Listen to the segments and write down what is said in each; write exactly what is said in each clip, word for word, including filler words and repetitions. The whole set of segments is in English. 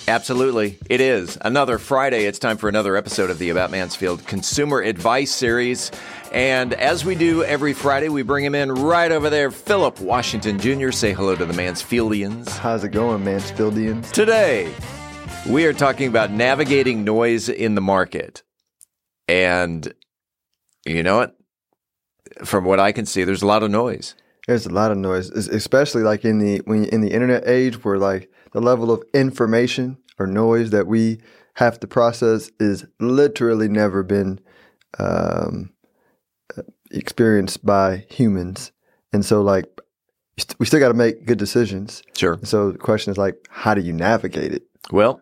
Absolutely. It is. Another Friday. It's time for another episode of the About Mansfield Consumer Advice Series. And as we do every Friday, we bring him in right over there. Philip Washington Junior Say hello to the Mansfieldians. How's it going, Mansfieldians? Today, we are talking about navigating noise in the market. And you know what? From what I can see, there's a lot of noise. There's a lot of noise, especially like in the when in the internet age, where like the level of information or noise that we have to process is literally never been um, experienced by humans. And so, like, we still got to make good decisions. Sure. So the question is like, how do you navigate it? Well,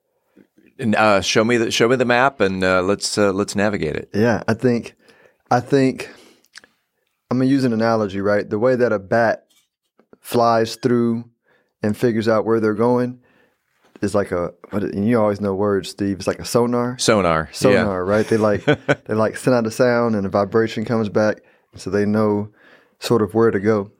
uh, show me the show me the map, and uh, let's uh, let's navigate it. Yeah, I think I think. I'm going to use an analogy, right? The way that a bat flies through and figures out where they're going is like a, and you always know words, Steve, it's like a sonar. Sonar. Sonar, yeah. right? They like, they like send out a sound and a vibration comes back, so they know sort of where to go.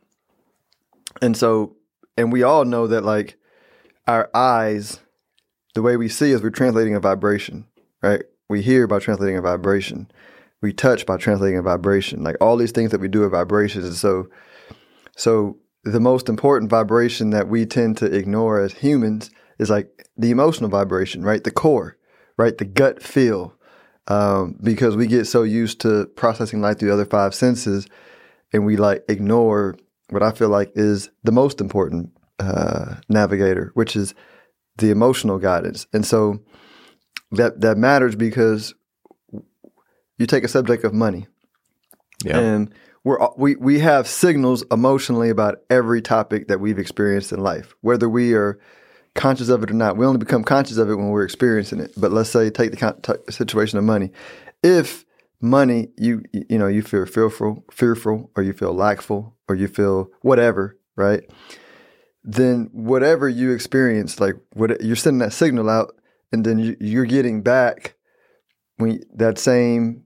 And so, and we all know that like our eyes, the way we see is we're translating a vibration, right? We hear by translating a vibration. We touch by translating a vibration. Like all these things that we do are vibrations. And so, so the most important vibration that we tend to ignore as humans is like the emotional vibration, right? The core, right? The gut feel. Um, because we get so used to processing life through the other five senses, and we like ignore what I feel like is the most important uh, navigator, which is the emotional guidance. And so that that matters because you take a subject of money, yeah. and we're we we have signals emotionally about every topic that we've experienced in life, whether we are conscious of it or not. We only become conscious of it when we're experiencing it. But let's say take the con- t- situation of money. If money, you you know, you feel fearful, fearful, or you feel lackful, or you feel whatever, right? Then whatever you experience, like what you're sending that signal out, and then you, you're getting back when that same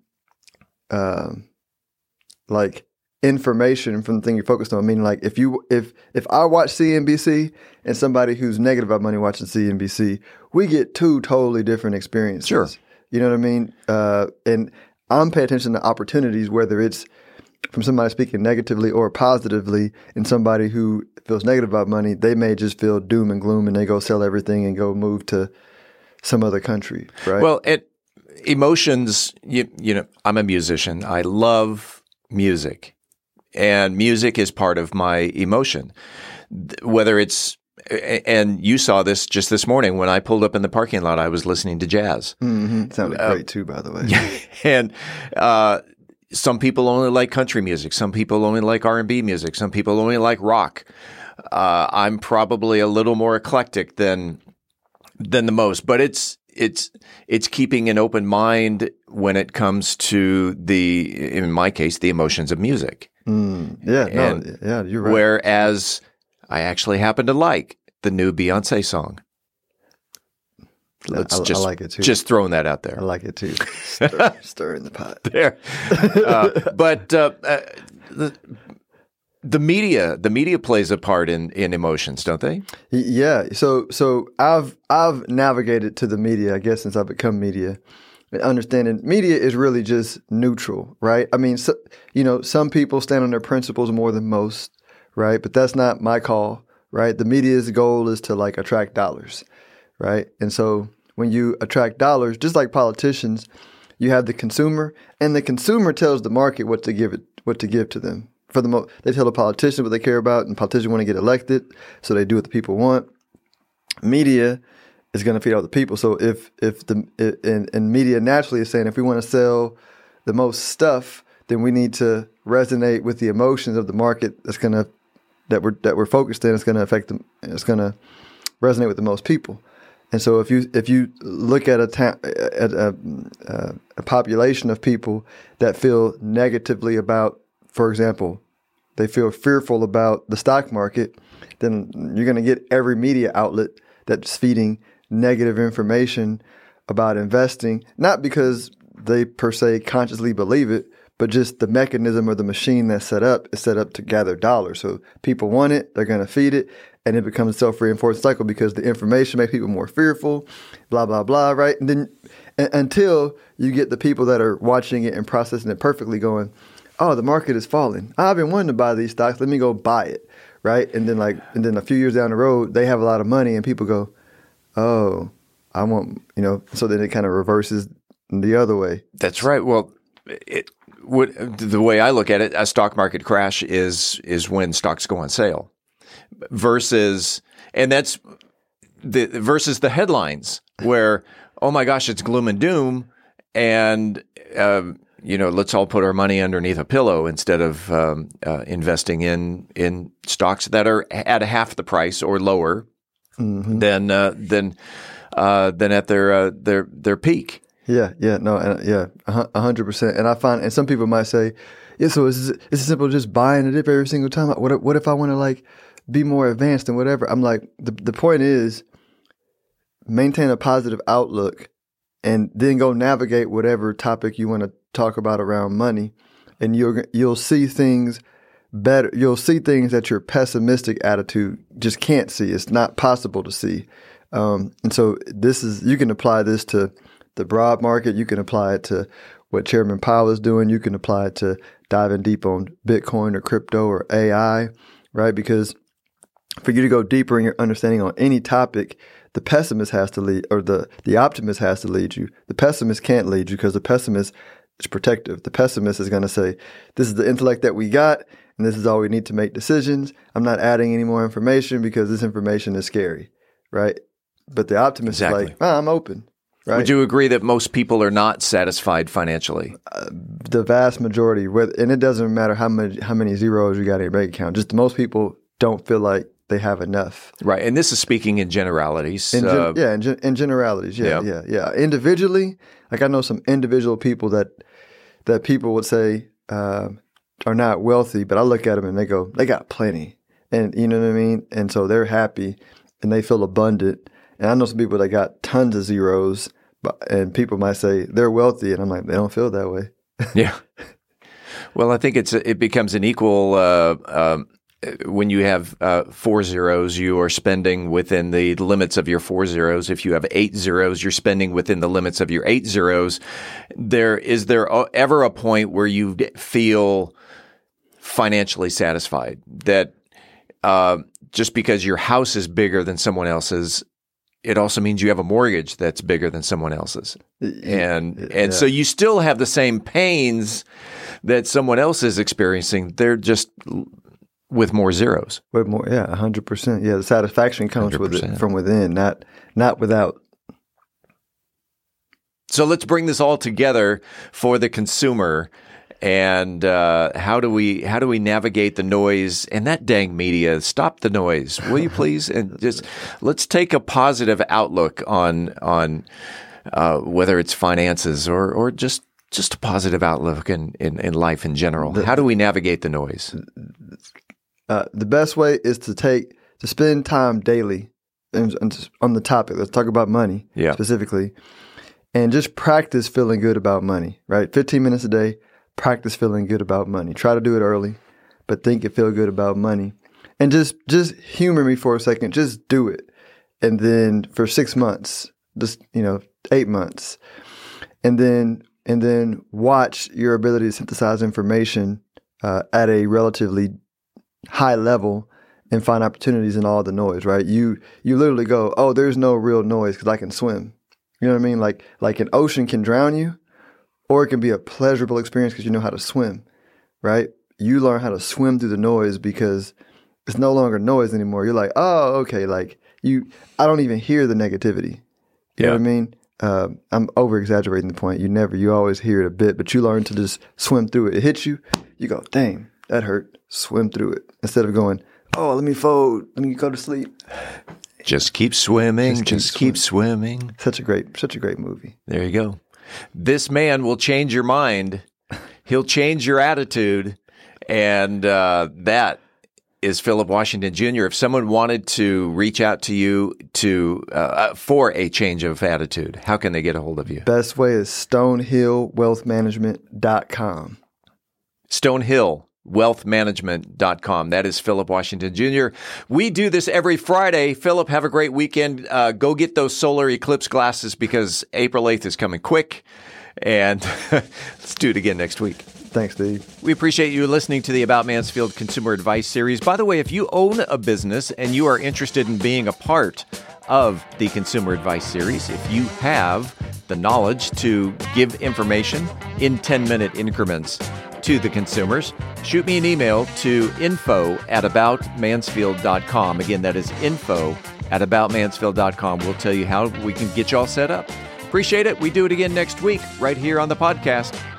Um, like information from the thing you're focused on. Meaning, like if you if if I watch C N B C and somebody who's negative about money watching C N B C, we get two totally different experiences. Sure, you know what I mean. Uh, and I'm paying attention to opportunities, whether it's from somebody speaking negatively or positively, and somebody who feels negative about money, they may just feel doom and gloom and they go sell everything and go move to some other country. Right. Well, it. Emotions, you, you know, I'm a musician. I love music, and music is part of my emotion. Whether it's, and you saw this just this morning when I pulled up in the parking lot, I was listening to jazz. Mm-hmm. Sounded uh, great too, by the way. And uh, some people only like country music. Some people only like R and B music. Some people only like rock. Uh, I'm probably a little more eclectic than than the most, but it's It's it's keeping an open mind when it comes to the, in my case, the emotions of music. Mm, yeah, and no, yeah, you're right. Whereas I actually happen to like the new Beyonce song. Let's I, just I like it too. Just throwing that out there. I like it too. Stir, stir in the pot. There, uh, but uh, uh, the. The media, the media plays a part in, in emotions, don't they? Yeah. So, so I've I've navigated to the media, I guess, since I've become media, understanding media is really just neutral, right? I mean, so, you know, some people stand on their principles more than most, right? But that's not my call, right? The media's goal is to like attract dollars, right? And so when you attract dollars, just like politicians, you have the consumer, and the consumer tells the market what to give it, what to give to them. For the mo- they tell the politicians what they care about, and politicians want to get elected, so they do what the people want. Media is going to feed all the people. So if if the if, and, and media naturally is saying if we want to sell the most stuff, then we need to resonate with the emotions of the market that's going to that we're that we're focused in. It's going to affect them. It's going to resonate with the most people. And so if you if you look at a ta- at a, uh, a population of people that feel negatively about, for example, they feel fearful about the stock market, then you're going to get every media outlet that's feeding negative information about investing, not because they per se consciously believe it, but just the mechanism or the machine that's set up is set up to gather dollars. So people want it, they're going to feed it. and it becomes a self-reinforcing cycle because the information makes people more fearful, blah, blah, blah, right? And then a- until you get the people that are watching it and processing it perfectly going, oh, the market is falling. I've been wanting to buy these stocks. Let me go buy it, right? And then like, and then a few years down the road, they have a lot of money and people go, oh, I want, you know, so then it kind of reverses the other way. That's right. Well, it would, the way I look at it, a stock market crash is is when stocks go on sale versus, and that's the versus the headlines where, oh my gosh, it's gloom and doom. And, um, you know, let's all put our money underneath a pillow instead of um, uh, investing in in stocks that are at a half the price or lower mm-hmm. than uh, than uh, than at their uh, their their peak. Yeah, yeah, no, uh, yeah, a hundred percent. And I find, and some people might say, yeah, so it's it's simple just buying a dip every single time. What if, what if I want to like be more advanced and whatever? I'm like, the the point is maintain a positive outlook, and then go navigate whatever topic you want to talk about around money, and you'll you'll see things better. You'll see things that your pessimistic attitude just can't see. It's not possible to see. Um, and so this is, you can apply this to the broad market. You can apply it to what Chairman Powell is doing. You can apply it to diving deep on Bitcoin or crypto or A I, right? Because for you to go deeper in your understanding on any topic, the pessimist has to lead, or the, the optimist has to lead you. The pessimist can't lead you because the pessimist is protective. The pessimist is going to say, this is the intellect that we got, and this is all we need to make decisions. I'm not adding any more information because this information is scary, right? But the optimist exactly. is like, oh, I'm open. Right? Would you agree that most people are not satisfied financially? Uh, the vast majority, and it doesn't matter how many how many zeros you got in your bank account. Just most people don't feel like they have enough. Right, and this is speaking in generalities. In gen- uh, yeah, in, gen- in generalities. Yeah, yeah, yeah, yeah. Individually, like I know some individual people that that people would say uh, are not wealthy, but I look at them and they go, they got plenty, and you know what I mean. And so they're happy and they feel abundant. And I know some people that got tons of zeros, but, and people might say they're wealthy, and I'm like, they don't feel that way. Yeah. Well, I think it's it becomes an equal uh, um, when you have uh, four zeros, you are spending within the limits of your four zeros. If you have eight zeros, you're spending within the limits of your eight zeros. There is there ever a point where you feel financially satisfied that uh, just because your house is bigger than someone else's, it also means you have a mortgage that's bigger than someone else's. And and yeah. so you still have the same pains that someone else is experiencing. They're just with more zeros. With more, yeah, one hundred percent. Yeah, the satisfaction comes with it from within, not not without. So let's bring this all together for the consumer. And uh, how do we how do we navigate the noise and that dang media? Stop the noise, will you please? And just let's take a positive outlook on on uh, whether it's finances or or just just a positive outlook in, in, in life in general. The, how do we navigate the noise? Uh, the best way is to take to spend time daily in, in, on the topic. Let's talk about money yeah. specifically, and just practice feeling good about money. Right, fifteen minutes a day. Practice feeling good about money. Try to do it early, but think and feel good about money. And just just humor me for a second. Just do it. And then for six months, just, you know, eight months. And then and then watch your ability to synthesize information uh, at a relatively high level and find opportunities in all the noise, right? You you literally go, oh, there's no real noise because I can swim. You know what I mean? Like like an ocean can drown you. Or it can be a pleasurable experience because you know how to swim, right? You learn how to swim through the noise because it's no longer noise anymore. You're like, oh, okay, like you, I don't even hear the negativity. You yeah. know what I mean? Uh, I'm over exaggerating the point. You never, you always hear it a bit, but you learn to just swim through it. It hits you, you go, dang, that hurt. Swim through it instead of going, oh, let me fold, let me go to sleep. Just keep swimming. Just keep, just keep swimming. swimming. Such a great, such a great movie. There you go. This man will change your mind. He'll change your attitude. And uh, that is Philip Washington Junior If someone wanted to reach out to you to uh, for a change of attitude, how can they get a hold of you? Best way is stonehill wealth management dot com. Stonehill. wealth management dot com. That is Philip Washington Junior We do this every Friday. Philip, have a great weekend. Uh, go get those solar eclipse glasses because April eighth is coming quick. And let's do it again next week. Thanks, Steve. We appreciate you listening to the About Mansfield Consumer Advice Series. By the way, if you own a business and you are interested in being a part of the Consumer Advice Series, if you have the knowledge to give information in ten-minute increments to the consumers, shoot me an email to info at about mansfield dot com. Again, that is info at about mansfield dot com. We'll tell you how we can get you all set up. Appreciate it. We do it again next week right here on the podcast.